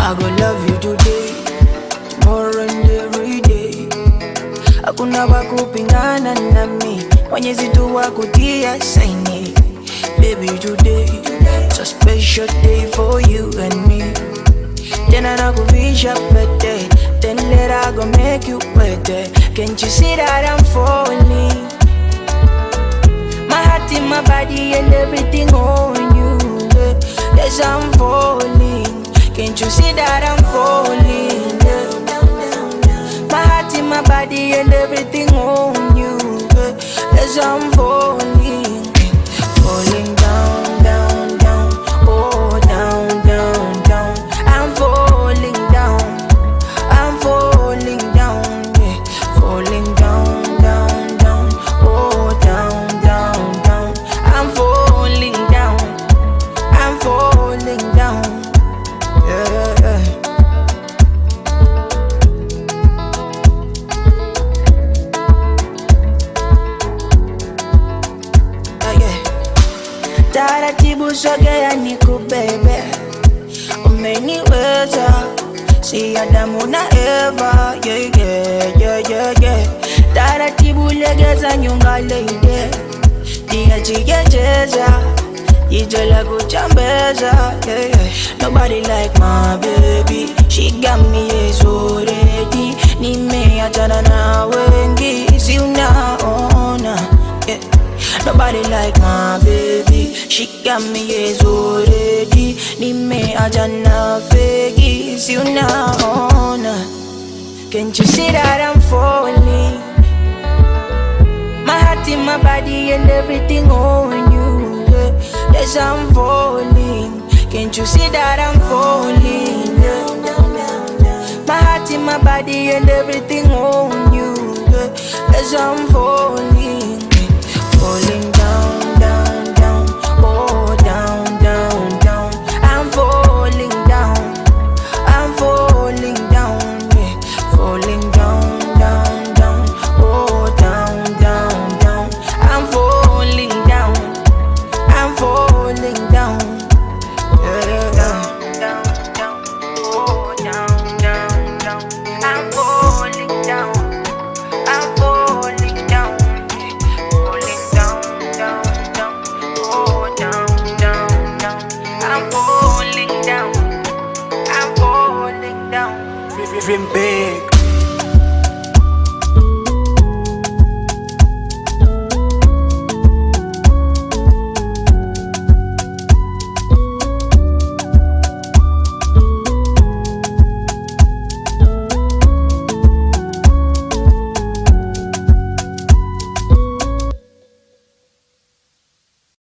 I go love you today, tomorrow and every day. Hakuna wakupingana nami, Mwenyezi tu wakutia saini. Baby today, it's a special day for you and me. Then I go reach up birthday, then later I go make you better. Can't you see that I'm falling? My heart in my body and everything on you. Yes, I'm falling. Can't you see that I'm falling? My heart in my body and everything on you. Yes, I'm falling. Falling down, down, down. Oh, down, down, down. I'm falling down. I'm falling down. Yeah. Falling down, down, down. Oh, down, down, down. I'm falling down. I'm falling down. Yeah, yeah. Taratibu sogea nikubebe, umeniweza, si Adamu na Eva, yeah, yeah, yeah, yeah, yeah. Taratibu legeza nyunga lady, dia jigejeza, jicho la kuchambeza, yeah, yeah. Nobody like my baby, she got me already. Nimeachana na wengi, si unaona, yeah. Nobody like my baby, she got me already. Nimeachana fegi, si unaona. Can't you see that I'm falling? My heart in my body and everything on you, yeah. Yes, I'm falling. Can't you see that I'm falling? Yeah. My heart in my body and everything on you, yeah. Yes, I'm falling. Falling down, down, down. Oh, down, down, down. I'm falling down. I'm falling down, yeah. Falling down, down, down. Oh, down, down, down. I'm falling down. I'm falling down. Yeah, down, down, down. Oh, down, down, down. I'm falling down. I'm falling down. Falling down, down, down. Oh, down, down, down. I'm falling down. I'm falling down. Dream big.